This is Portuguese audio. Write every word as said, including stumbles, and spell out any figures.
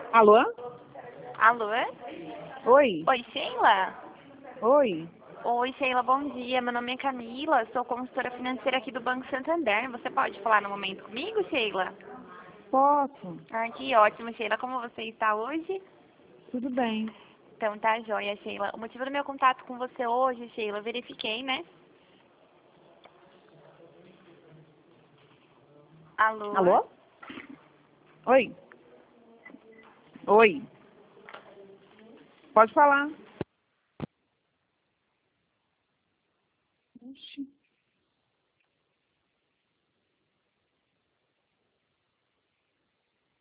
Alô? Alô? Oi? Oi, Sheila? Oi? Oi, Sheila, bom dia. Meu nome é Camila, sou consultora financeira aqui do Banco Santander. Você pode falar no momento comigo, Sheila? Posso? Ah, que ótimo, Sheila. Como você está hoje? Tudo bem. Então tá joia, Sheila. O motivo do meu contato com você hoje, Sheila, eu verifiquei, né? Alô? Alô? Oi? Oi? Pode falar.